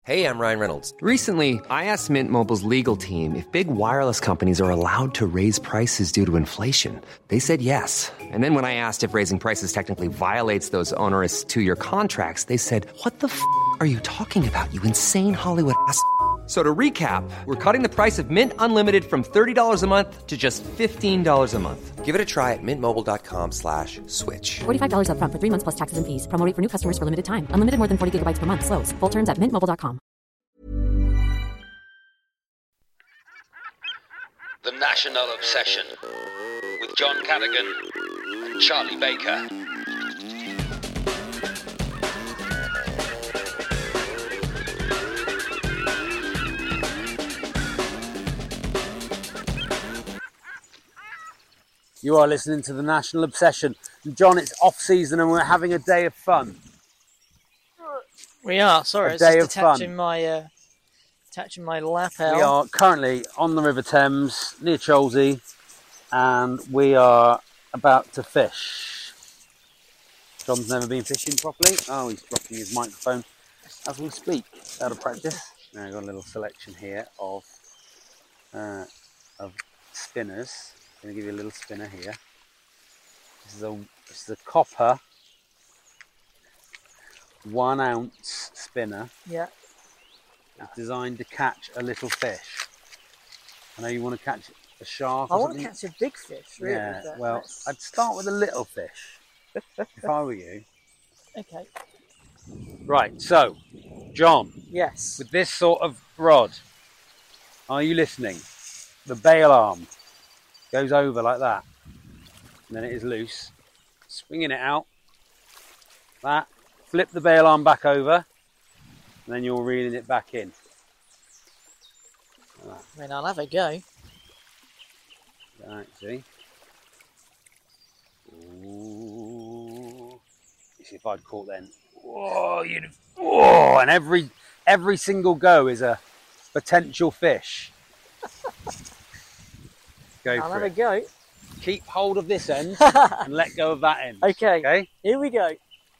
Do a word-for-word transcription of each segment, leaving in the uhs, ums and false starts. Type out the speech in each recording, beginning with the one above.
Hey, I'm Ryan Reynolds. Recently, I asked Mint Mobile's legal team if big wireless companies are allowed to raise prices due to inflation. They said yes. And then when I asked if raising prices technically violates those onerous two-year contracts, they said, what the f*** are you talking about, you insane Hollywood ass f- So to recap, we're cutting the price of Mint Unlimited from thirty dollars a month to just fifteen dollars a month. Give it a try at mintmobile.com slash switch. forty-five dollars up front for three months plus taxes and fees. Promo rate for new customers for limited time. Unlimited more than forty gigabytes per month. Slows full terms at mint mobile dot com. The National Obsession with John Cadigan and Charlie Baker. You are listening to the National Obsession. John, it's off season and we're having a day of fun. We are. Sorry, A it's day just of fun. attaching my uh, attaching my lapel. We are currently on the River Thames near Cholsey and we are about to fish. John's never been fishing properly. Oh, he's dropping his microphone as we speak. Out of practice. Now I've got a little selection here of uh, of spinners. I'm going to give you a little spinner here. This is a, this is a copper one ounce spinner. Yeah. It's designed to catch a little fish. I know you want to catch a shark I or want to something. catch a big fish, really. Yeah, but well, that's- I'd start with a little fish if I were you. Okay. Right, so, John, Yes. with this sort of rod, are you listening? The bail arm goes over like that, and then it is loose. Swinging it out, that, flip the bail arm back over, and then you're reeling it back in. Like that. I mean, I'll have a go. Right, see? Ooh. You see if I'd caught then. Whoa, you'd whoa, and every every single go is a potential fish. Go I'll for have it. a go. Keep hold of this end and let go of that end. Okay. Okay? Here we go.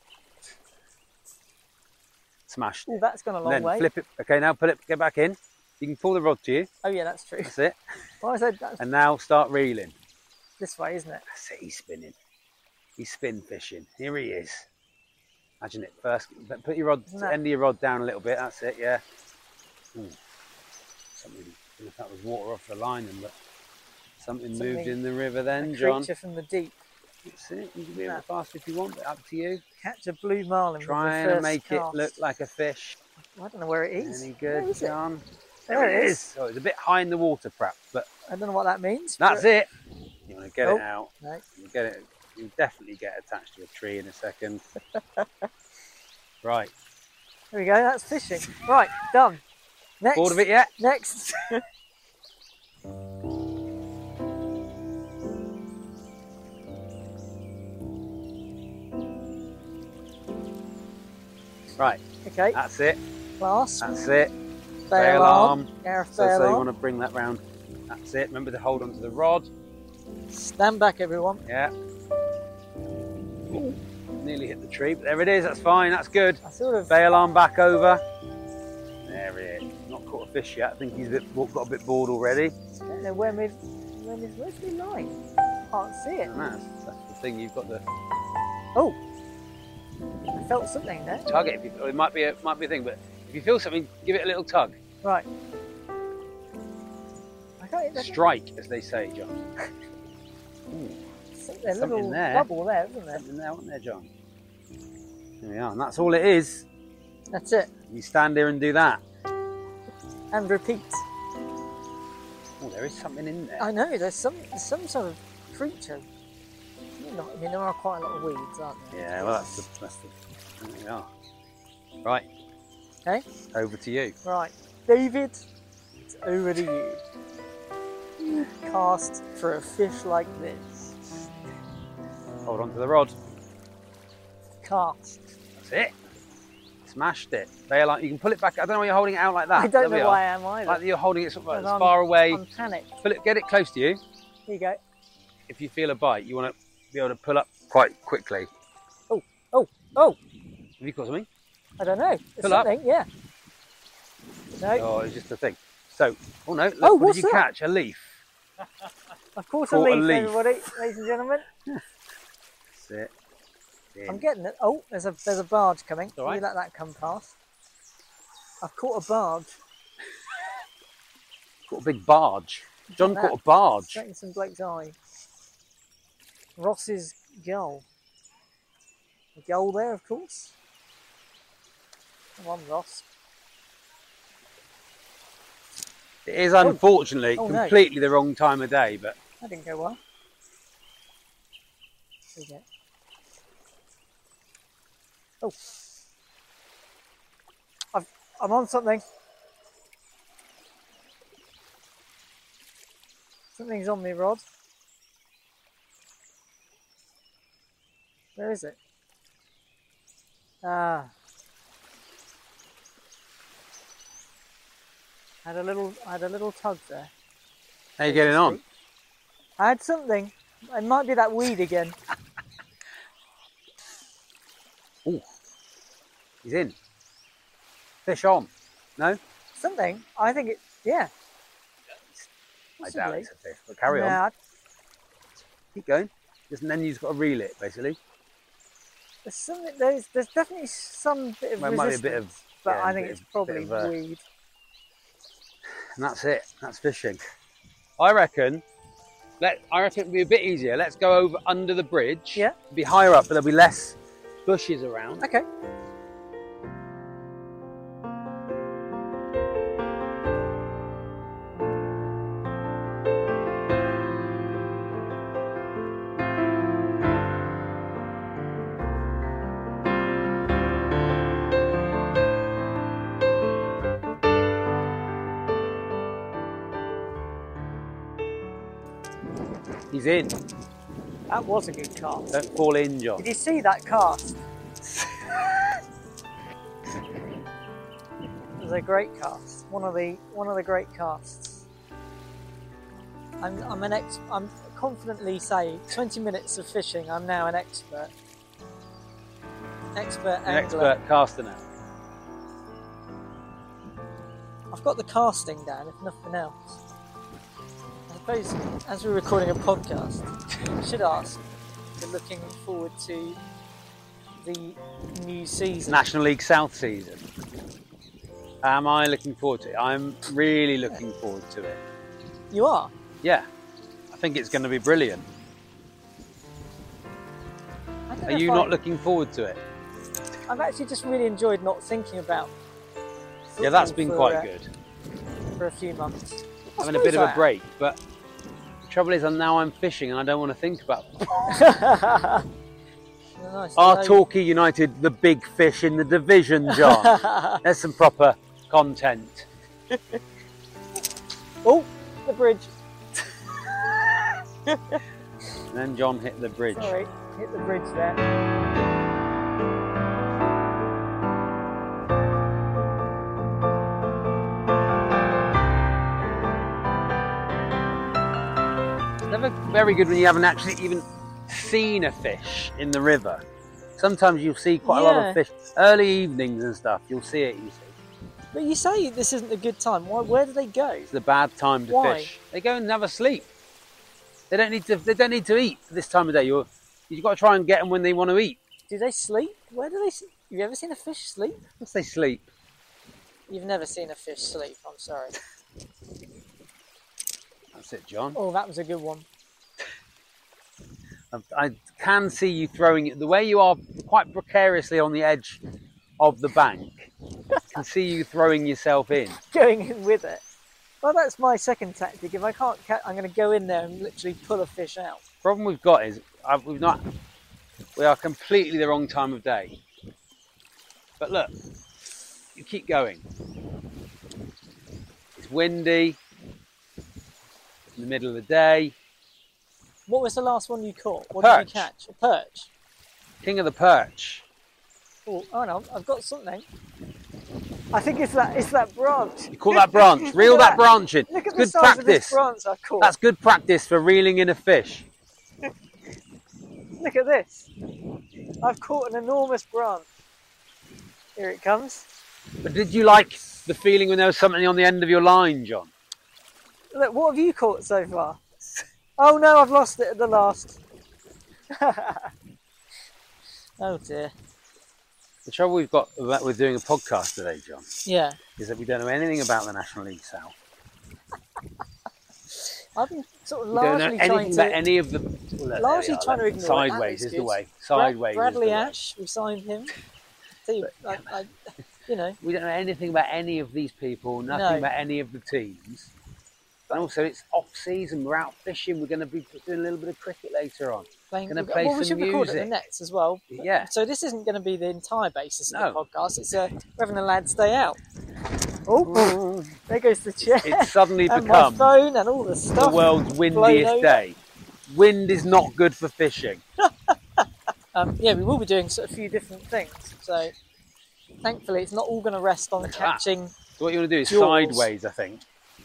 Smashed Oh, it. that's gone a long Then way. flip it. Okay, now put it, get back in. You can pull the rod to you. Oh, yeah, that's true. That's it. Well, I said that's And now start reeling. this way, isn't it? That's it, he's spinning. He's spin fishing. Here he is. Imagine it first. But put your rod, Isn't that- end of your rod down a little bit. That's it, yeah. Ooh. Something, I don't know if that was water off the line, but something, Something- moved in the river then, A John. creature from the deep. That's it. You can be a No. bit faster if you want, but up to you. Catch a blue marlin. with Trying the to first make cast. it look like a fish. I don't know where it is. Any Where good, is it? John? There it is. Oh, it's a bit high in the water, perhaps, but I don't know what that means. that's but- it. You want to get Oh. it out. No. You get it. You definitely get attached to a tree in a second. Right. There we go. That's fishing. Right, done. Next. Bored of it yet? Next. Right. Okay. That's it. Clasp. That's it. Bail arm. Gareth So, bail so you arm. want to bring that round. That's it. Remember to hold onto the rod. Stand back, everyone. Yeah. Ooh, nearly hit the tree, but there it is. That's fine. That's good. I sort of. Bail arm back over. There he is. Not caught a fish yet. I think he's a bit, got a bit bored already. I don't know where my, where my, where's my line? Can't see it. And that's, that's the thing. You've got to Oh, I felt something there. tug it. If you, it might be a might be a thing, but if you feel something, give it a little tug. Right. I got it. There's Strike, as they say, John. Ooh, a something little there. bubble there, isn't there? something there, wasn't there, John? There we are, and that's all it is. That's it. You stand here and do that. And repeat. Oh, there is something in there. I know. There's some there's some sort of creature. You know, I mean, there are quite a lot of weeds, aren't there? Yeah, well, that's the, that's the, there we are. Right. Okay. Over to you. Right, David. It's over to you. You cast for a fish like this. Hold on to the rod. Cast. That's it. Smashed it. Bail out. You can pull it back. I don't know why you're holding it out like that. I don't There we know are. why I am either. Like you're holding it sort of And as I'm- far away. I'm panicked. Pull it, get it close to you. Here you go. If you feel a bite, you want to be able to pull up quite quickly. Oh, oh, oh! Have you caught something? I don't know. There's Pull up. something, yeah. No. Oh, it's just a thing. So, oh no, look, Oh, what what's did you that? catch? A leaf. I've caught a Caught a leaf, leaf. everybody, ladies and gentlemen. Sit. In. I'm getting it. Oh, there's a there's a barge coming. all right. You let that come past. I've caught a barge. Caught a big barge. John Look at caught a that. barge. Straight in some Blake's eye. Ross's goal. A goal there, of course. Come on, Ross. It is unfortunately Oh, no. completely the wrong time of day, but That didn't go well. There you go. Oh. I've, I'm on something. Something's on me, Rod. Where is it? Ah. Had a little, I had a little tug there. how you getting on? I had something. It might be that weed again. Oh, he's in. Fish on. No? Something. I think it. Yeah. I doubt Possibly. it's a fish, but carry on. Nah, Keep going. Just and then you've got to reel it, basically. there's something. There's there's definitely some bit of Well, it might be a resistance, bit of- but yeah, I a think bit it's of- probably bit of, uh, weed. And that's it. That's fishing. I reckon. Let I reckon it'd be a bit easier. Let's go over under the bridge. Yeah. It'll be higher up, but there'll be less bushes around. Okay. He's in. That was a good cast. Don't fall in, John. Did you see that cast? It was a great cast. One of the one of the great casts. I'm I'm an ex. I'm confidently say twenty minutes of fishing. I'm now an expert. Expert An angler. expert caster now. I've got the casting down, if nothing else. I suppose as we're recording a podcast, I should ask if you're looking forward to the new season. National League South season. Am I looking forward to it? I'm really looking forward to it. You are? Yeah, I think it's going to be brilliant. I don't Are know you if not I- looking forward to it? I've actually just really enjoyed not thinking about Yeah, that's football been for, quite uh, good. for a few months. I Having a bit suppose of I a am. break, but the trouble is, I'm now I'm fishing and I don't want to think about Nice. our No- Torquay United, the big fish in the division, John. There's some proper content. Oh, the bridge. And then John hit the bridge. Sorry, hit the bridge there. It's never very good when you haven't actually even seen a fish in the river. Sometimes you'll see quite a lot Yeah. of fish. Early evenings and stuff, you'll see it, you see. But you say this isn't a good time. Why? Where do they go? It's a bad time to Why? fish. They go and have a sleep. They don't need to. They don't need to eat this time of day. You're, you've got to try and get them when they want to eat. Do they sleep? Where do they? s- Have you ever seen a fish sleep? Once they sleep, You've never seen a fish sleep. I'm sorry. that's it, John. Oh, that was a good one. I, I can see you throwing it the way you are, quite precariously on the edge of the bank. I can see you throwing yourself in. Going in with it. Well, that's my second tactic. If I can't catch, I'm going to go in there and literally pull a fish out. Problem we've got is uh, we've not. We are completely the wrong time of day. But look, you keep going. It's windy. It's in the middle of the day. What was the last one you caught? What perch. did you catch? A perch. King of the perch. Oh, oh no, I've got something. I think it's that. It's that branch. You caught that branch. Look Reel at that branch in. Look at It's the good size of this practice. branch I caught. That's good practice for reeling in a fish. Look at this. I've caught an enormous branch. Here it comes. But did you like the feeling when there was something on the end of your line, John? Look, what have you caught so far? Oh no, I've lost it at the last. Oh dear. The trouble we've got about with doing a podcast today, John, Yeah. is that we don't know anything about the National League South. I've been sort of We don't know largely anything trying about to, any of the... Well, there largely we are, trying to then. ignore it. That Sideways looks is the good. way. Brad- Sideways Bradley is the way. Ash, we've signed him. See, I, I, you know, We don't know anything about any of these people, nothing No. about any of the teams. And also, it's off-season. We're out fishing. We're going to be doing a little bit of cricket later on. playing. Gonna we've play well, we some should record at the music. nets as well. Yeah. So this isn't going to be the entire basis of No. the podcast. It's uh, we're having the lads day out. Oh, there goes the chair. It's suddenly and become my phone and all the the stuff. world's blown windiest over. day. Wind is not good for fishing. Um, yeah, we will be doing sort of a few different things. So thankfully, it's not all going to rest on Look at that. catching. So what you want to do is Jaws. sideways, I think.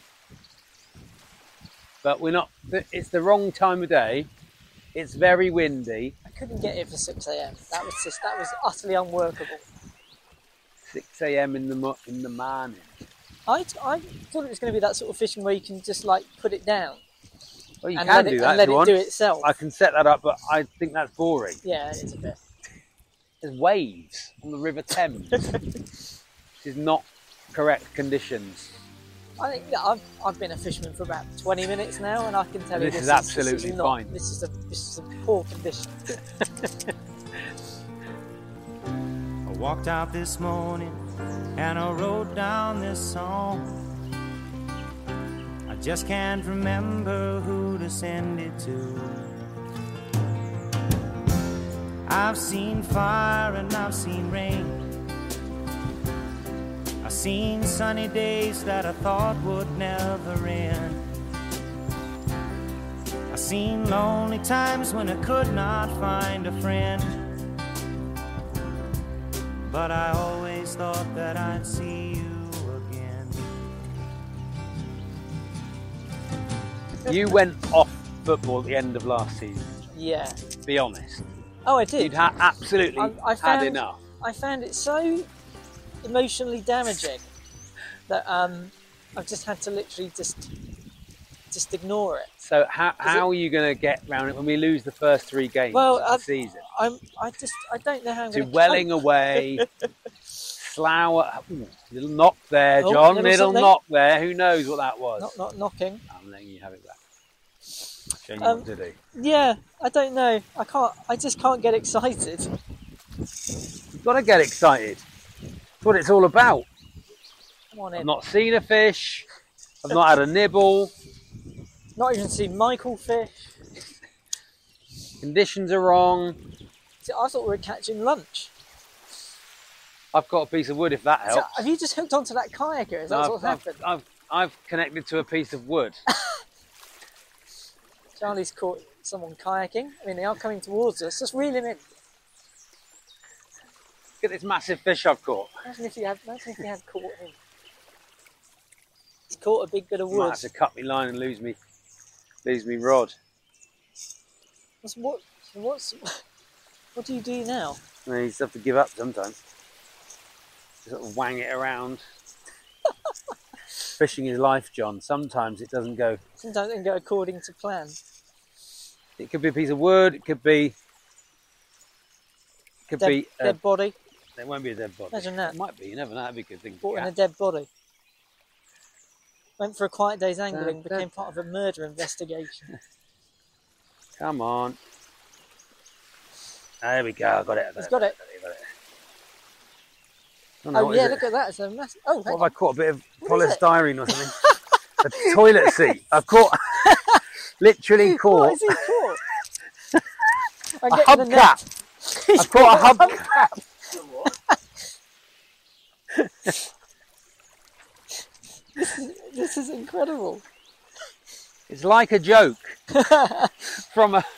But we're not. It's the wrong time of day. It's very windy. I couldn't get it for six a m. That was just that was utterly unworkable. six a m in the mo- in the morning. I, I thought it was going to be that sort of fishing where you can just like put it down Well, you and can let do it, that and if let you it want. do itself. I can set that up, but I think that's boring. Yeah, it's a bit. There's waves on the River Thames. This is not correct conditions. I think that I've I've been a fisherman for about twenty minutes now, and I can tell you This this, is absolutely this is not, fine. This is a this is a poor condition. I walked out this morning and I wrote down this song. I just can't remember who to send it to. I've seen fire and I've seen rain. I've seen sunny days that I thought would never end. I've seen lonely times when I could not find a friend. But I always thought that I'd see you again. You went off football at the end of last season. Yeah. Be honest. Oh, I did. You'd ha- absolutely I, I had found, enough. I found it so emotionally damaging that um, I've just had to literally just just ignore it. So how how are you going to get round it when we lose the first three games Well, of the I've- season? I'm I just I don't know how I'm To going to Welling away, Slough. Ooh, little knock there, Oh, John. little Little something. knock there. Who knows what that was? Not not knocking. I'm letting you have it back. Showing you Um, what to do. Yeah, I don't know. I can't. I just can't get excited. You've got to get excited. That's what it's all about. Come on I've in. not seen a fish. I've not had a nibble. Not even seen Michael fish. Conditions are wrong. See, I thought we were catching lunch. I've got a piece of wood if that So helps. have you just hooked onto that kayaker? Is that No, what's I've, happened? I've, I've, I've connected to a piece of wood. Charlie's caught someone kayaking. I mean, they are coming towards us. Just reel him in. Look at this massive fish I've caught. Imagine if you had. Imagine if you had caught him. He's caught a big bit of I might wood. have to cut me line and lose me, lose me rod. What's, what? What's? What do you do now? You know, you just have to give up sometimes. Just sort of wang it around. Fishing is life, John. Sometimes it doesn't go. Sometimes it can go according to plan. It could be a piece of wood. It could be. It could Dead, be. A, dead body. It won't be a dead body. Imagine that. It might be. You never know. That'd be a good thing. Caught in Yeah. a dead body. Went for a quiet day's angling. Da, da, Became part of a murder investigation. Come on. There we go. I got it. I got He's it. got it. I got it. Oh, no, Oh what yeah, is it? look at that. It's a massive. Oh, What hang have on. I caught? A bit of What is it? polystyrene or something? A toilet seat. I've caught, literally What caught has he caught? I'm a getting the net. hubcap. He's I've caught a hubcap. This is, this is incredible. It's like a joke from a.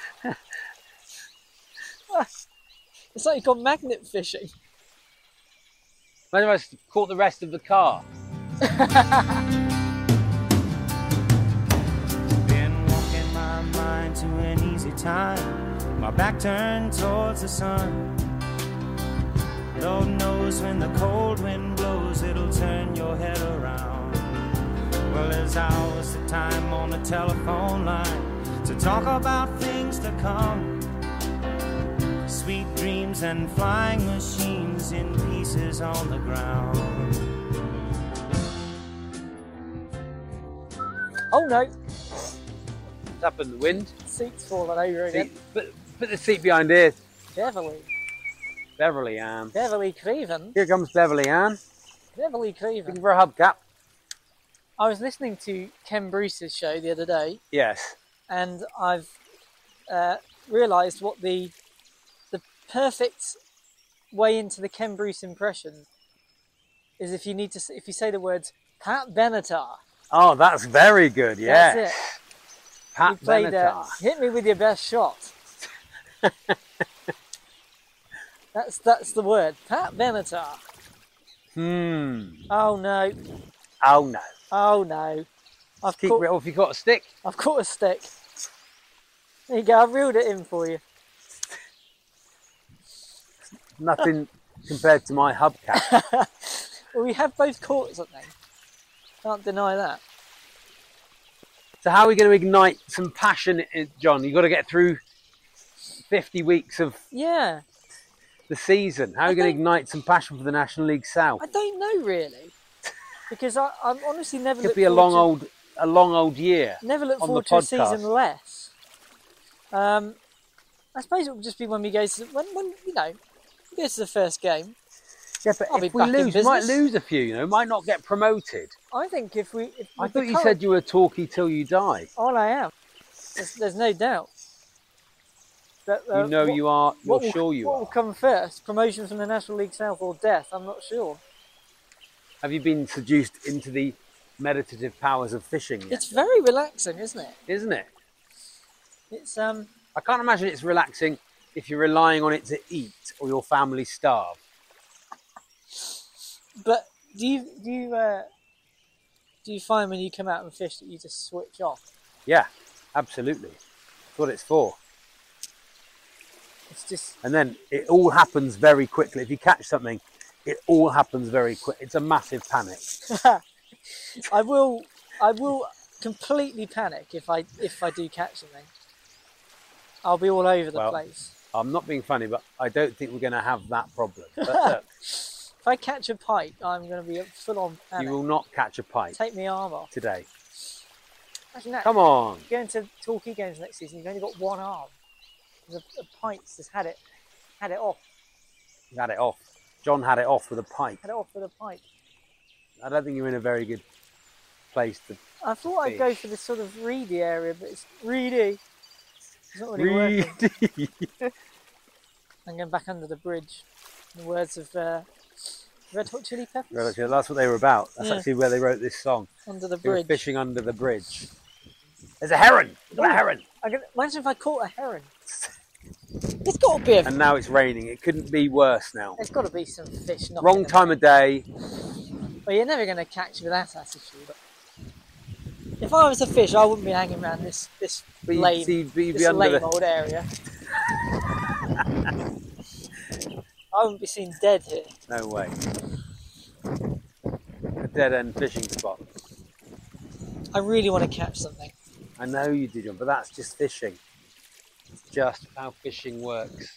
It's like you've gone magnet fishing. Imagine if I caught the rest of the car. Been walking my mind to an easy time, my back turned towards the sun. Lord knows when the cold wind blows, it'll turn your head around. Well, there's hours of time on the telephone line to talk about things to come. Sweet dreams and flying machines in pieces on the ground. Oh no, What's happened? The wind? seat's fallen over again. Seat, put, put the seat behind here. Beverly. Beverly Ann. Beverly Craven. Here comes Beverly Ann. Beverly Looking Craven. for a hubcap. I was listening to Ken Bruce's show the other day, Yes. and I've uh, realised what the the perfect way into the Ken Bruce impression is if you need to s- if you say the words Pat Benatar. Oh, that's very good. Yes. That's it. Pat You played uh, Benatar. Hit Me With Your Best Shot. that's that's the word. Pat Benatar. Hmm. Oh no. Oh no. Oh no. I've Keep caught, it off. You got a stick. I've caught a stick. There you go, I've reeled it in for you. Nothing compared to my hubcap. Well, we have both caught something. Can't deny that. So how are we going to ignite some passion, in, John? You've got to get through fifty weeks of Yeah. the season. How are I you going to don't- ignite some passion for the National League South? I don't know really. Because I, I'm honestly never It could look be a forward long to, old, a long old year. never look on forward the to a podcast. season less. Um, I suppose it will just be when we go to when, when you know we go to the first game. Yeah, but I'll be if we back in lose, we might business. lose a few. You know, might not get promoted. I think if we, if I with the thought you current- said you were talky till you die. Oh, I am. There's, there's no doubt. That, uh, You know what- you are. You're what will, sure you what are. will come first? Promotion from the National League South or death? I'm not sure. Have you been seduced into the meditative powers of fishing yet? It's very relaxing, isn't it? Isn't it? It's um. I can't imagine it's relaxing if you're relying on it to eat or your family starve. But do you do you uh, do you find when you come out and fish that you just switch off? Yeah, absolutely. That's what it's for. It's just And then it all happens very quickly. If you catch something, it all happens very quick. It's a massive panic. I will I will completely panic if I if I do catch something. I'll be all over the Well, place. I'm not being funny, but I don't think we're going to have that problem. But look, If I catch a pike, I'm going to be full on panic. you will not catch a pike Take my arm off. today. Imagine that. Come on. Going to Torquay games next season, you've only got one arm. There's a, a pike's just had it, had it off, You had it off. John had it off with a pike. had it off with a pike. I don't think you're in a very good place to I thought I'd go Fish. for this sort of reedy area, but it's reedy. It's not really working. read. I'm going back under the bridge. In the words of uh, Red Hot Chili Peppers. That's what they were about. That's Yeah. actually where they wrote this song. Under the They were bridge. fishing under the bridge. There's a heron. Look at a heron. I can, imagine if I caught a heron. There's got to be a. And now it's raining. It couldn't be worse now. There's got to be some fish. knocking Wrong about. time of day. Well, you're never going to catch with that attitude. If I was a fish, I wouldn't be hanging around this this But you'd lame, see- but you'd be this under lame the- old area. I wouldn't be seen dead here. No way. A dead end fishing spot. I really want to catch something. I know you did, John, but that's just fishing. It's just how fishing works.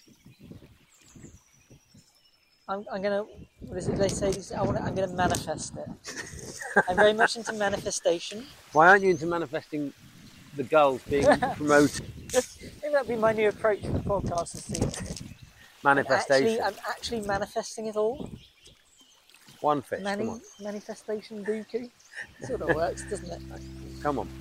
I'm, I'm gonna. What is it they say? I want. I'm gonna manifest it. I'm very much into manifestation. Why aren't you into manifesting the gulls being promoted? Maybe that'd be my new approach for the podcast. Is to Manifestation. Actually, I'm actually manifesting it all. One fish. Mani- Come on. manifestation dooku. Sort of works, doesn't it? Come on.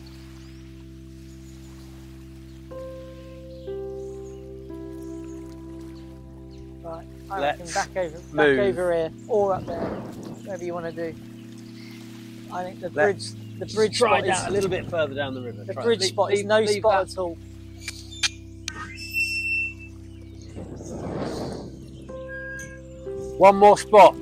Right. I Let's reckon back over, back move. over here, or up there, whatever you want to do. I think the bridge, the bridge Try spot down is a little bit further down the river. the Try. bridge Leave- spot is leave- no leave spot that. at all. One more spot.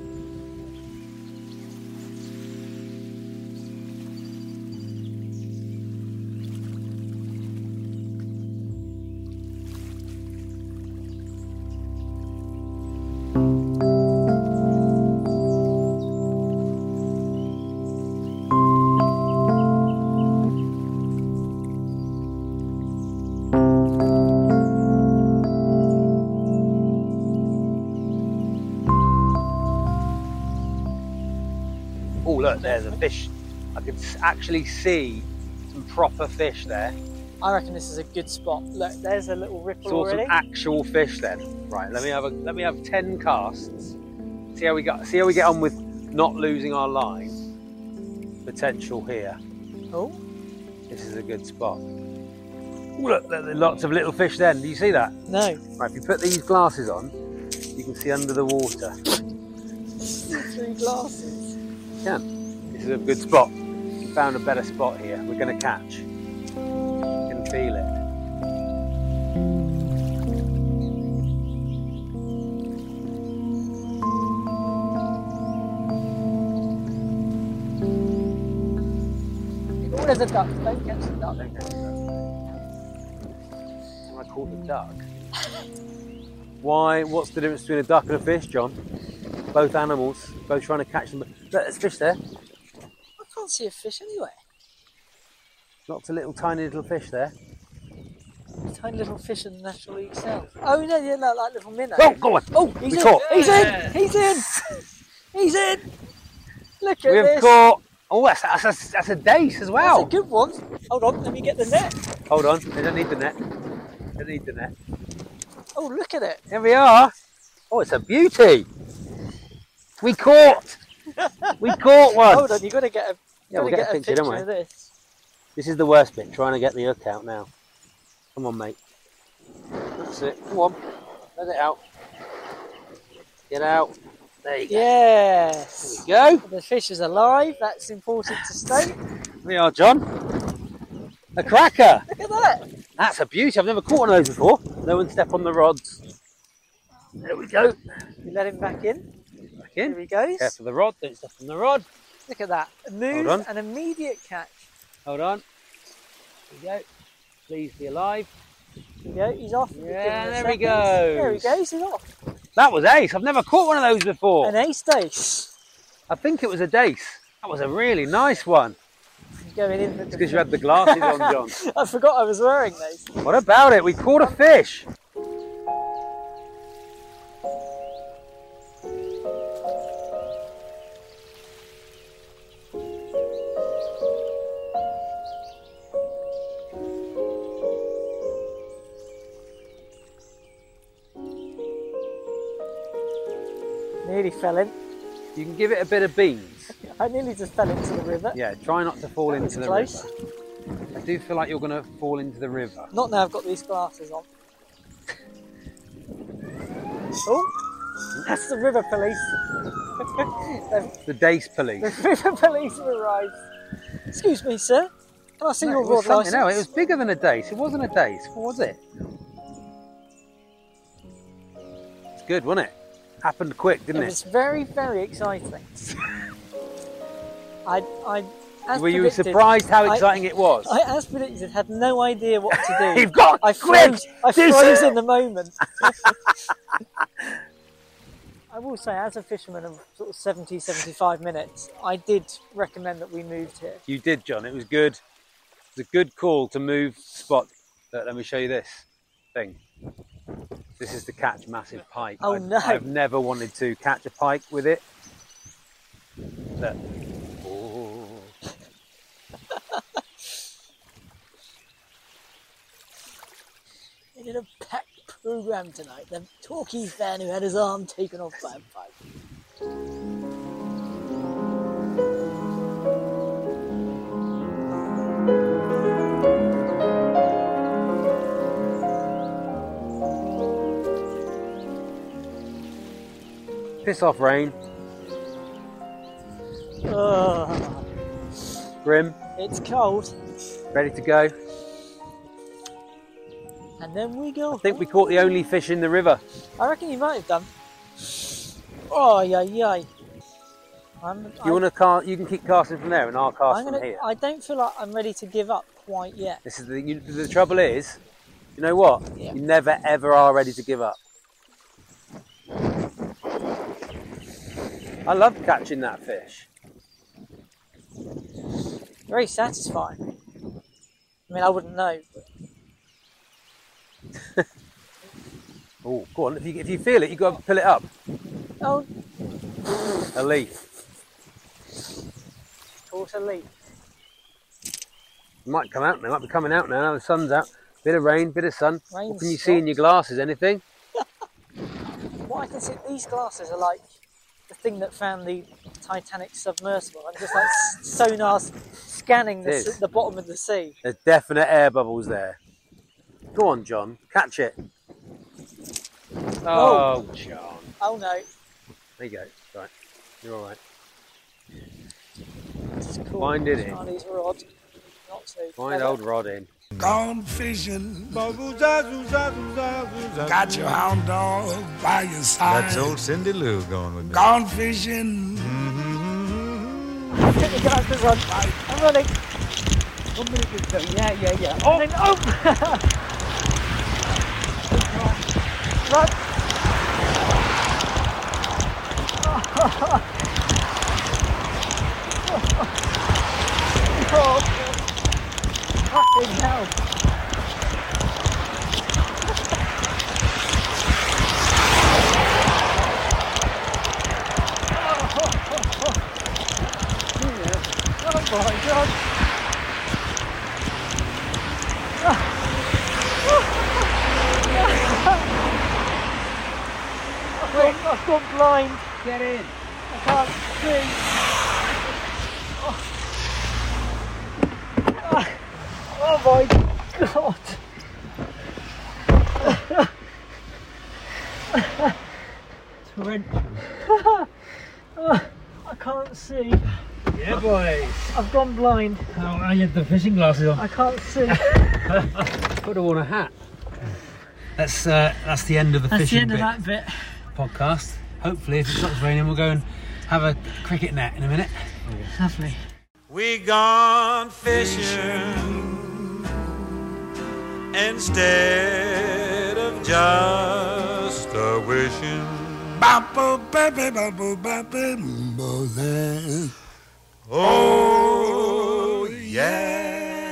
Oh look, there's a fish. I can s- actually see some proper fish there. I reckon this is a good spot. Look, there's a little ripple Saw already. some actual fish then. Right, let me have a let me have ten casts. See how we got. See how we get on with not losing our line. Potential here. Oh, This is a good spot. Ooh, look, there are lots of little fish then. Do you see that? no. Right, if you put these glasses on, you can see under the water. Three glasses. You can. This is a good spot. We found a better spot here. We're going to catch. You can feel it. Oh, there's a duck. Don't catch the duck. I caught a duck. Why? What's the difference between a duck and a fish, John? Both animals, both trying to catch them. Look, there's fish there. I can't see a fish anywhere. Lots of little tiny little fish there. Tiny little fish in the National League South. Oh, no, yeah, no, like little minnow. Oh, go on. Oh, he's We in. caught. He's Yeah. in. He's in. He's in. Look at We have this. caught. Oh, that's, that's, a, that's a dace as well. That's a good one. Hold on, let me get the net. Hold on, they don't need the net. They don't need the net. Oh, look at it. Here we are. Oh, it's a beauty. We caught. We caught one. Hold on, you've got to get a, Yeah, gotta we'll get get a a picture, picture don't we? of this. This is the worst bit, trying to get the hook out now. Come on, mate. That's it. Come on. Let it out. Get out. There you go. Yes. There you go. The fish is alive. That's important to state. Here we are, John. A cracker. Look at that. That's a beauty. I've never caught one of those before. No one step on the rods. There we go. We let him back in. Back Here in. he goes. Careful the rod. Don't step on the rod. Look at that. A move, on. an immediate catch. Hold on. There we go. Please be alive. There we go. He's off. Give him Yeah, a there he second. goes. There he goes. He's off. That was ace. I've never caught one of those before. An ace dace. I think it was a dace. That was a really nice one. He's going in. It's because you had the glasses on, John. I forgot I was wearing those. What about it? We caught a fish. Nearly fell in. You can give it a bit of beans. I nearly just fell into the river. Yeah, try not to fall That was into the close. river. I do feel like you're going to fall into the river. Not now I've got these glasses on. Oh, that's the river police. the, The dace police. the river police have arrived. Excuse me, sir. Can I see No, your it was rod something license? else. It was bigger than a dace. It wasn't a dace. What was it? It's good, wasn't it? Happened quick, didn't It it? was very, very exciting. I, I, as Were you predicted, surprised how I- exciting it was? I, as predicted, had no idea what to do. You've got I quick. froze, I Do froze so. in the moment. I will say, as a fisherman of sort of seventy, seventy-five minutes, I did recommend that we moved here. You did, John. It was good. It was a good call to move spot. Look, let me show you this thing. This is to catch massive pike. Oh, I've, no. I've never wanted to catch a pike with it. Look. Oh. They did a packed programme tonight. The Torquay fan who had his arm taken off by a pike. Piss off, rain. Ugh, Grim. it's cold. Ready to go. And then we go. I think we caught the only fish in the river. I reckon you might have done. Oh, yeah, yeah. I'm, You I'm, want to cast? You can keep casting from there, and I'll cast I'm from gonna, here. I don't feel like I'm ready to give up quite yet. This is the you, the trouble is, you know what? Yeah. You never ever are ready to give up. I love catching that fish. Very satisfying. I mean, I wouldn't know. But... Oh, go on! If you if you feel it, you got to pull it up. Oh, A leaf. Caught a leak. It might come out now, might be coming out now, now the sun's out. Bit of rain, bit of sun. Rain's what can you see in your glasses, anything? What I can see, these glasses are like the thing that found the Titanic submersible. I'm just like sonar scanning the, the bottom of the sea. There's definite air bubbles there. Go on, John, catch it. Oh, oh. John. Oh no. There you go. Right, you're all right. This is cool. Find it in. Charlie's rod. Not to. Find Never. old Rod in. Gone fishing. Got your hound dog by your side. That's old Cindy Lou going with me. Gone fishing. Mm-hmm. I think we're going to have to run. I'm running. One minute or so. Yeah, yeah, yeah. Oh! Then, oh. Run. Oh, fucking hell. Oh my God. Wait, I've gone blind. Get in. I can't see. Oh, oh my God. Torrential. I can't see. Yeah, boys. I've gone blind. Oh, I had the fishing glasses on. I can't see. Put her on a hat. That's uh, that's the end of the that's fishing the end bit of that bit. podcast. Hopefully, if it stops raining, we'll go and have a cricket net in a minute. Lovely. We gone fishing instead of just a wishing. Oh, yeah.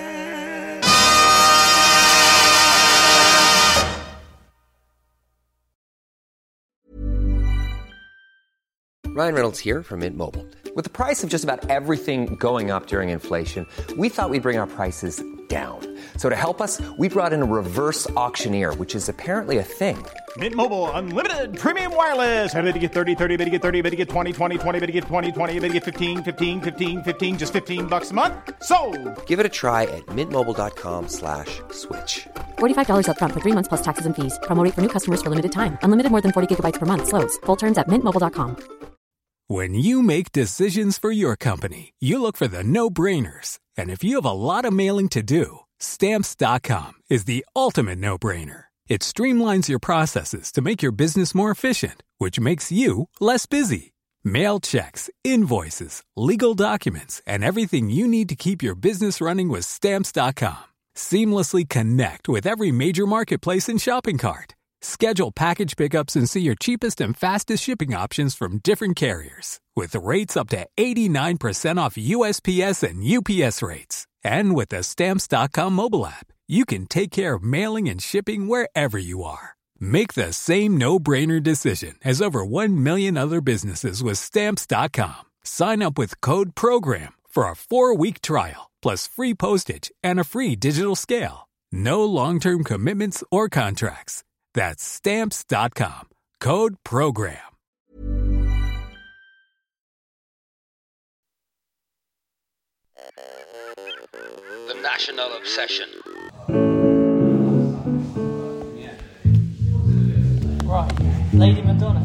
Ryan Reynolds here from Mint Mobile. With the price of just about everything going up during inflation, we thought we'd bring our prices down. So to help us, we brought in a reverse auctioneer, which is apparently a thing. Mint Mobile Unlimited Premium Wireless. How to get thirty, thirty, how to get thirty, how to get twenty, twenty, twenty, how to get twenty, twenty, how to get fifteen, fifteen, fifteen, fifteen, just fifteen bucks a month? Sold! Give it a try at mintmobile.com slash switch. forty-five dollars up front for three months plus taxes and fees. Promo rate for new customers for limited time. Unlimited more than forty gigabytes per month. Slows full terms at mint mobile dot com. When you make decisions for your company, you look for the no-brainers. And if you have a lot of mailing to do, Stamps dot com is the ultimate no-brainer. It streamlines your processes to make your business more efficient, which makes you less busy. Mail checks, invoices, legal documents, and everything you need to keep your business running with Stamps dot com. Seamlessly connect with every major marketplace and shopping cart. Schedule package pickups and see your cheapest and fastest shipping options from different carriers. With rates up to eighty-nine percent off U S P S and U P S rates. And with the Stamps dot com mobile app, you can take care of mailing and shipping wherever you are. Make the same no-brainer decision as over one million other businesses with Stamps dot com. Sign up with code PROGRAM for a four-week trial, plus free postage and a free digital scale. No long-term commitments or contracts. That's Stamps dot com. Code PROGRAM. The National Obsession. Right, Lady Madonna.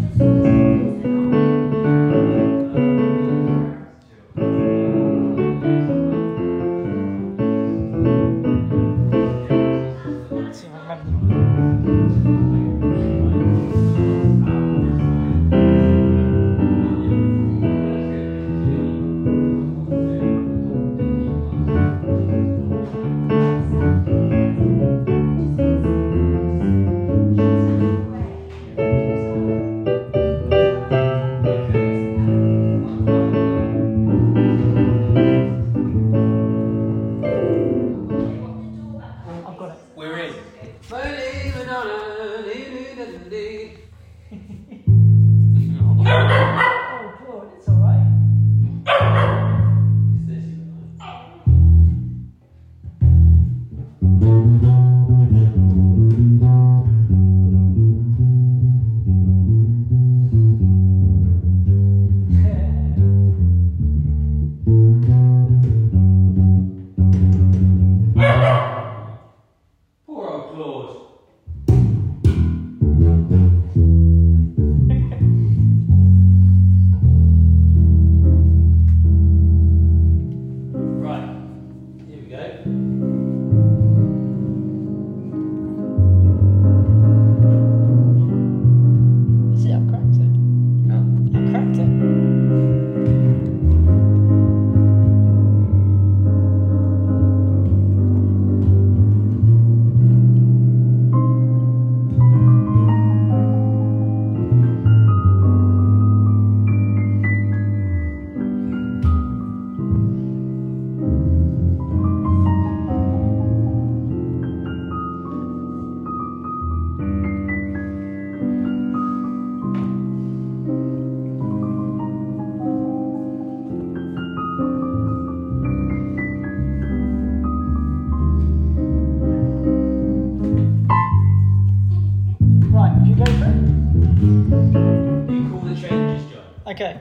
Okay.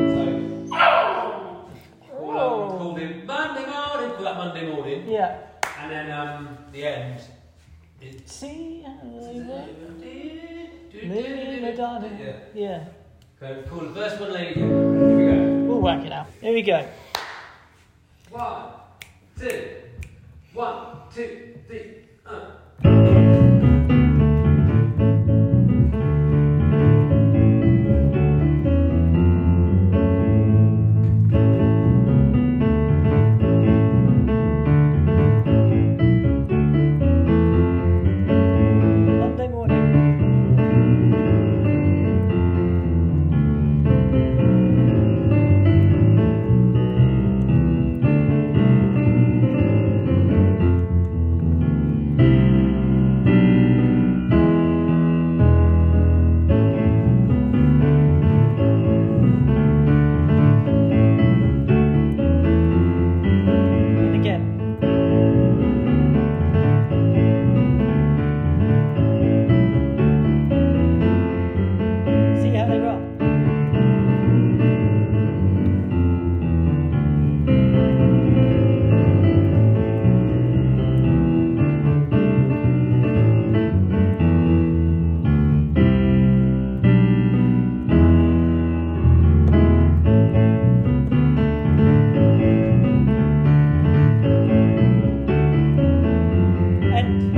Called, called him Monday morning for that Monday morning. Yeah. And then um, the end. It, See how they work. Living Madonna. Yeah. Yeah. Okay, call the first one lady. Here we go. We'll work it out. Here we go. One, two, one, two, three, uh. Monday morning. And again. See how they roll. And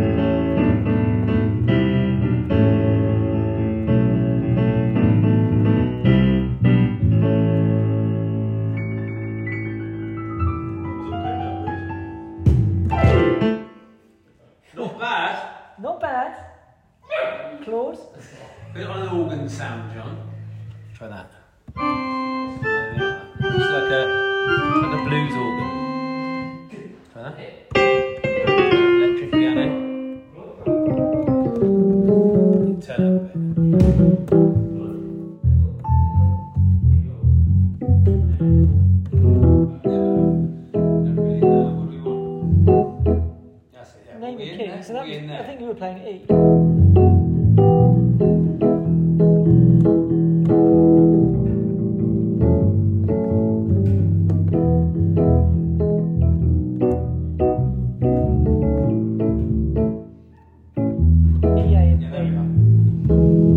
Not bad. not bad. Claude. Put it on an organ sound, John. Try that. Just like a, like a blues organ. Try that. Electric piano. Turn up a bit. That's it, yeah. Name We the in key. there? So that We in was, I there? think you were playing E. E, A, and Yeah, there we B. go.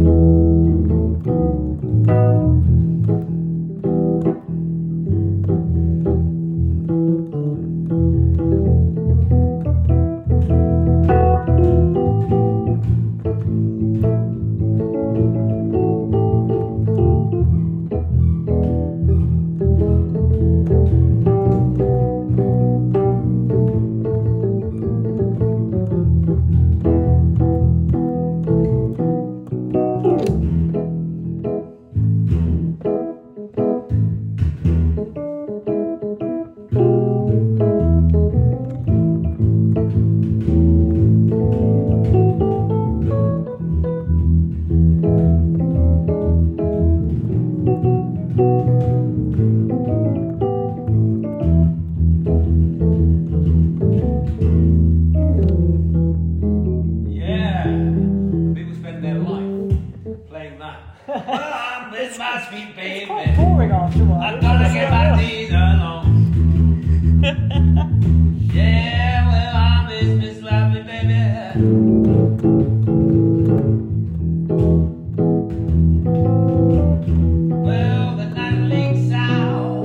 Yeah. People spend their life playing that. Well, I'm with my sweet baby. It's quite boring after a while. I'm gonna get my knees along. Yeah, well, I miss Miss Lovely, baby. Well, the night leaks out.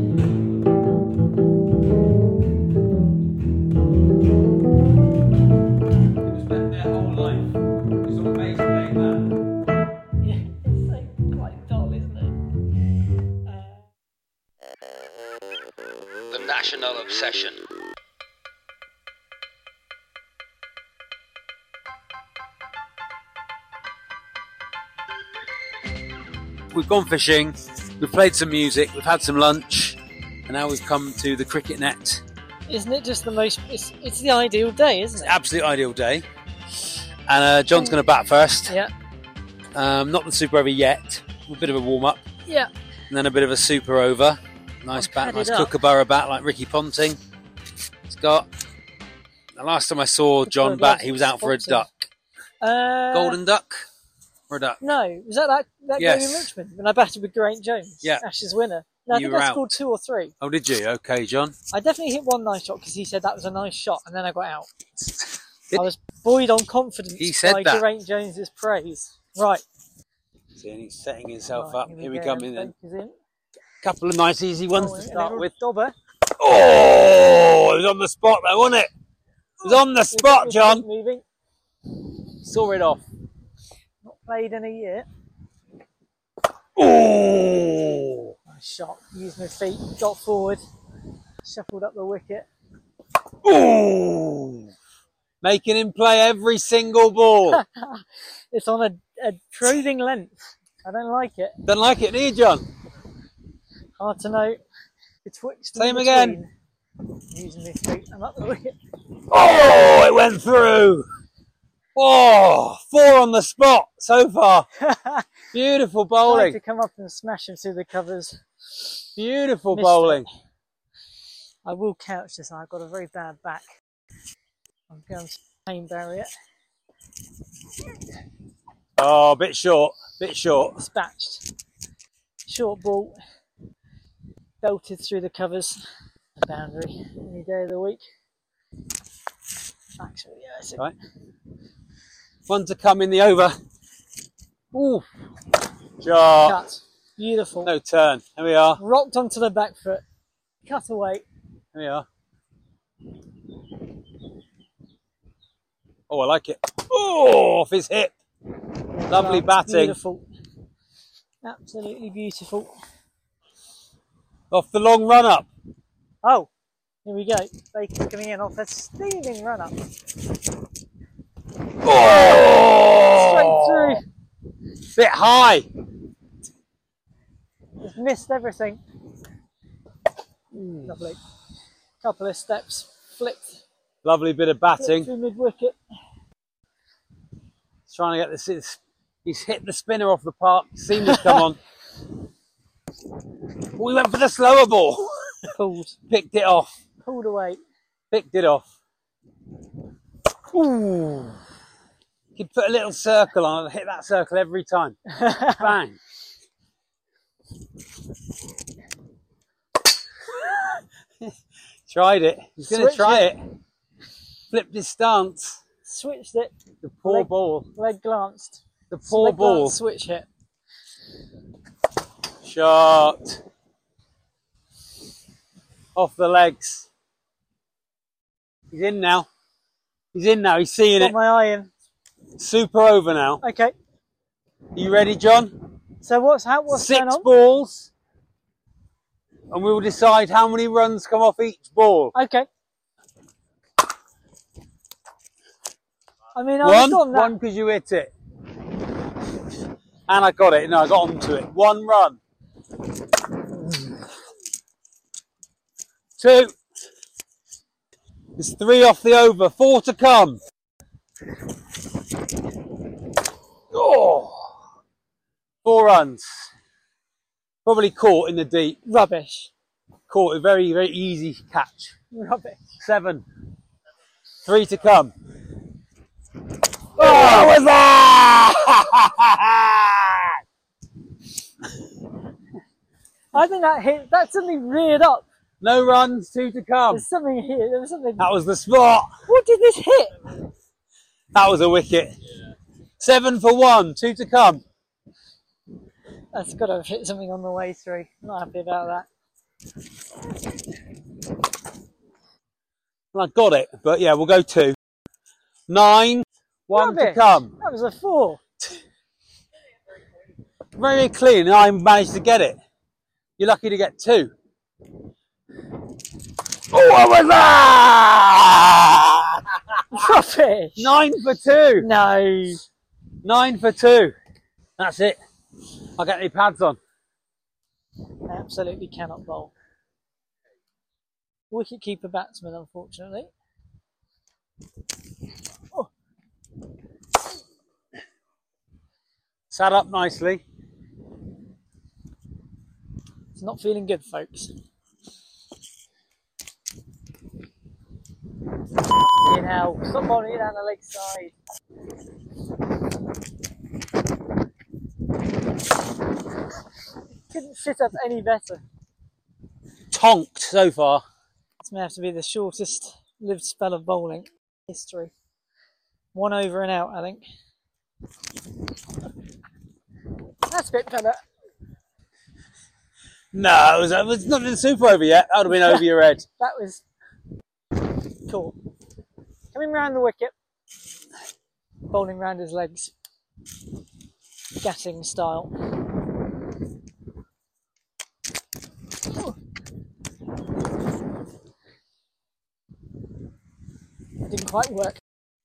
People spend their whole life just on bass playing that. Yeah, it's like quite dull, isn't it? The National Obsession. We've gone fishing, we've played some music, we've had some lunch, and now we've come to the cricket net. Isn't it just the most? It's, it's the ideal day, isn't it? Absolute ideal day. And uh, John's going to bat first. Yeah. Um, not the super over yet. A bit of a warm up, Yeah. and then a bit of a super over. Nice bat, padded nice up. kookaburra bat like Ricky Ponting. It's got. The last time I saw John bat, he was out for a Ponting. duck. Uh, Golden duck, Product. No, was that that, that Yes. game in Richmond when I batted with Geraint Jones? Yeah. Ashes winner. No, I You think were I out. scored two or three. Oh, did you? Okay, John. I definitely hit one nice shot because he said that was a nice shot, and then I got out. I was buoyed on confidence He said by that. Geraint Jones's praise. Right. See, and he's setting himself Right, up. Here we go. come in then. Focus in. Couple of nice easy ones Oh, to a start little with. Dobber. Oh, it was on the spot though, wasn't it? It was on the spot, John. Moving. Saw it off. Not played in a year. Oh! Nice shot. Used my feet. Got forward. Shuffled up the wicket. Oh! Making him play every single ball. It's on a, a probing length. I don't like it. Don't like it, do you, John? Hard to know. Betwixt Same and again. between. Using my feet. I'm up the wicket. Oh, it went through. Oh, four on the spot so far. Beautiful Tried bowling. to come up and smash him through the covers. Beautiful Missed bowling. it. I will couch this. I've got a very bad back. I'm going to pain barrier. Oh, a bit short. Bit short. Dispatched. Short ball. Belted through the covers. A boundary. Any day of the week. Actually, yeah, it's Right. One to come in the over. Ooh, Jar. cut. Beautiful. No turn. Here we are. Rocked onto the back foot. Cut away. Here we are. Oh, I like it. Oh, off his hip. Lovely Glance. batting. Beautiful. Absolutely beautiful. Off the long run up. Oh, here we go. Baker's coming in off a steaming run up. Oh! Straight through. Bit high. Just missed everything. Lovely. Couple of steps. Flicked. Lovely bit of Flicked batting. through mid wicket. He's trying to get this. He's, he's hit the spinner off the park. Seen this come on. We went for the slower ball. Pulled. Picked it off. Pulled away. Picked it off. Ooh. You could put a little circle on it, hit that circle every time. Bang. Tried it. He's going to Switch try it. it. Flipped his stance. Switched it. The poor Leg- ball. Leg glanced. The poor Leg ball. glance, switch hit. Shot. Off the legs. He's in now. He's in now. He's seeing Got it. my eye in. Super over now. Okay. You ready, John? So what's how what's Six going on? balls. And we will decide how many runs come off each ball. Okay. I mean, I was One, on that. one because you hit it. And I got it. No, I got onto it. One run. Two. There's three off the over. Four to come. Oh. Four runs. Probably caught in the deep. Rubbish. Caught a very, very easy catch. Rubbish. Seven. Three to come. Oh, was that? I think that hit. That suddenly reared up. No runs, two to come. There's something here. There was something. That was the spot. What did this hit? That was a wicket. Seven for one, two to come. That's got to have hit something on the way through. Not happy about that. Well, I got it, but yeah, we'll go two. Nine, one Rubbish. to come. That was a four. Very clean, and I managed to get it. You're lucky to get two. Oh, what was that? Rubbish. Nine for two. No. Nine for two. That's it. I'll get the pads on. Absolutely cannot bowl. Wicket keeper batsman, unfortunately. Oh. Sat up nicely. It's not feeling good, folks. You know, stop bowling it down the leg side. Couldn't sit up any better. Tonked so far. This may have to be the shortest lived spell of bowling in history. One over and out, I think. That's a bit better. No, it was, it was not been super over yet. That would have been over your head. That was cool. Coming round the wicket. Bowling round his legs. Gatting style. Oh. It didn't quite work.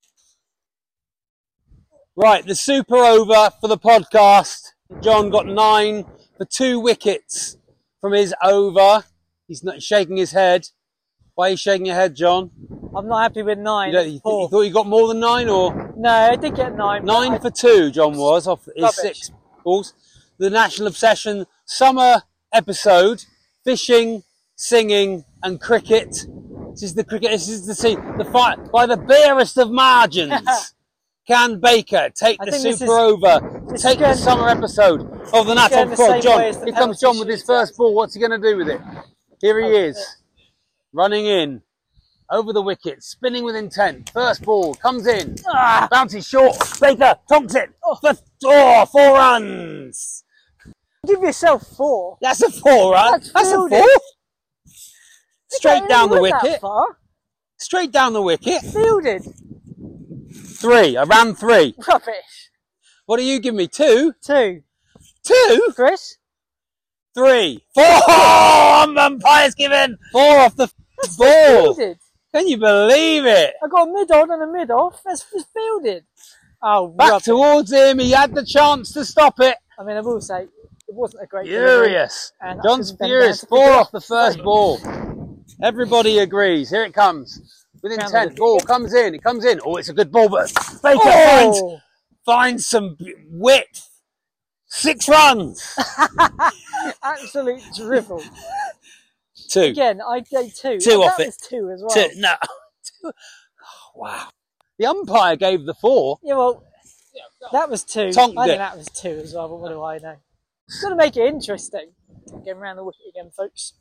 Right, the super over for the podcast. John got nine for two wickets from his over. He's not shaking his head. Why are you shaking your head, John? I'm not happy with nine. You, don't, you, th- you thought you got more than nine, or? No, I did get nine. Nine I... for two, John was, off his Rubbish. six balls. The National Obsession summer episode, fishing, singing and cricket. This is the cricket, this is the scene. The fight, by the barest of margins, can Baker take I the think this super is- over, this take is going- the summer episode of the Nat going on the Frog. same John, way as the here comes penalty John with his shootout. first ball. What's he going to do with it? Here he Oh, is, running in, over the wicket, spinning with intent. First ball comes in, Ah! bounces short. Baker tonks it for oh, four runs. Give yourself four. That's a four run. That's That's a fielded. four. You Straight don't down the even went that wicket. far. Straight down the wicket. Fielded. Three. I ran three. Rubbish. What do you give me? Two? Two. Two? Chris? Three. Four! Umpire's given four off the That's ball. fielded. Can you believe it? I got a mid on and a mid off. That's just fielded. Oh, Back rubbish. towards him. He had the chance to stop it. I mean, I will say, it wasn't a great delivery, Furious. and I John's shouldn't bend furious. down to Four pick it off up. the first ball. Everybody agrees. Here it comes. With Round intent. the Ball wicket. comes in. It comes in. Oh, it's a good ball, but Baker Oh! finds, finds some width. Six runs. Absolute drivel. Two. Again, I gave two. Two Oh, off that it. was two as well. Two. No. Two. Oh, wow. The umpire gave the four. Yeah, well, that was two. Tonked I it. think that was two as well, but what do I know? Got to make it interesting. Getting around the wicket again, folks.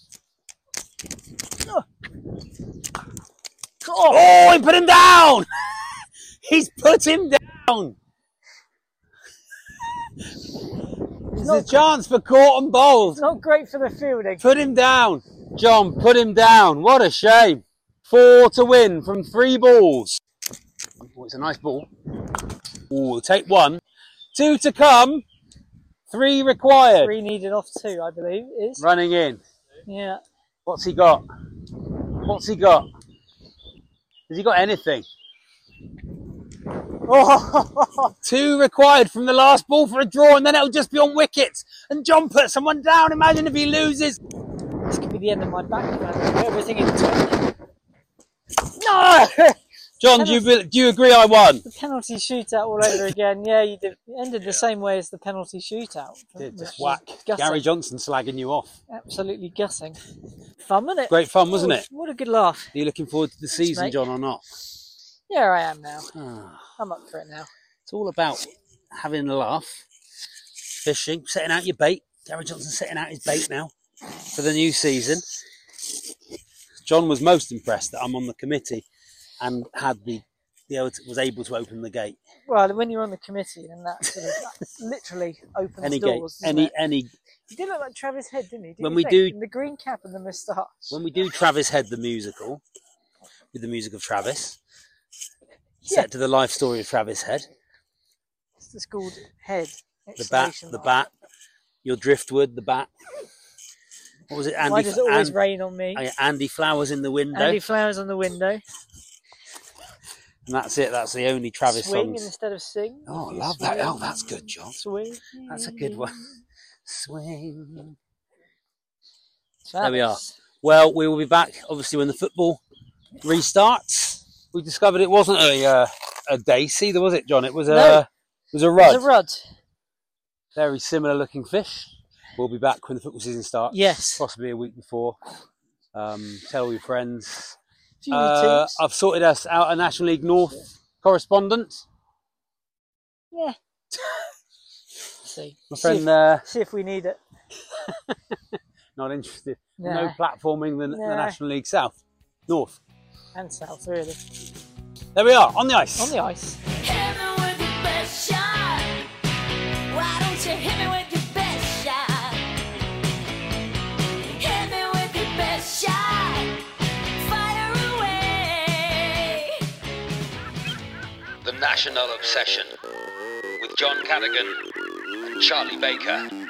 Oh, Oh, he put him down. He's put him down. There's a chance for caught and bowled. it's not great for the fielding. Put him down. John, put him down. What a shame. Four to win from three balls. Oh, it's a nice ball. Oh, we'll take one. Two to come. Three required. Three needed off two, I believe it is. Running in. Yeah. What's he got? What's he got? Has he got anything? Oh, Two required from the last ball for a draw, and then it'll just be on wickets. And John put someone down. Imagine if he loses. this could be the end of my back, man. Put everything into it. No! John, do you, be- do you agree I won? The penalty shootout all over again. Yeah, you did. It ended the same way as the penalty shootout. Did just which whack. was gutting. Gary Johnson slagging you off. Absolutely gutting. Fun, wasn't it? Great fun, wasn't Oh, it? What a good laugh. Are you looking forward to the season, mate. John, or not? Yeah, I am now. Ah, I'm up for it now. it's all about having a laugh, fishing, setting out your bait. Gary Johnson setting out his bait now for the new season. John was most impressed that I'm on the committee and had the, the was able to open the gate. Well, when you're on the committee, then that sort of that literally opens Any gate, doors. doesn't any it? any. He did look like Travis Head, didn't he? Didn't When you we think? do- In the green cap and the moustache. When we do Travis Head the musical, with the music of Travis, Yeah. set to the life story of Travis Head, It's just called Head. the bat, exclamation the mark. bat, your driftwood, the bat. What was it? Andy, Why does it always An- rain on me? uh, Andy Flowers in the window, Andy Flowers on the window. and that's it. That's the only Travis Swing songs. instead of sing. Oh, I If you love that. swing. Oh, that's good, John. Swing. That's a good one. Swing. Travis. There we are. Well, we will be back, obviously, when the football restarts. We discovered it wasn't a uh, a daisy, there was it, John? It was a No. it was a rudd. It's a rud. Very similar looking fish. We'll be back when the football season starts. Yes. Possibly a week before. Um, tell all your friends. Few new Uh, teams. I've sorted us out a National League North correspondent. Yeah. See. My See friend if, uh, see if we need it. Not interested. Yeah. No platforming the, Yeah. the National League South. North. And south, really. There we are, on the ice. On the ice. Hit me with your best shot. Why don't you hit me with your best shot? Hit me with your best shot. Fire away. The National Obsession with John Cadogan and Charlie Baker.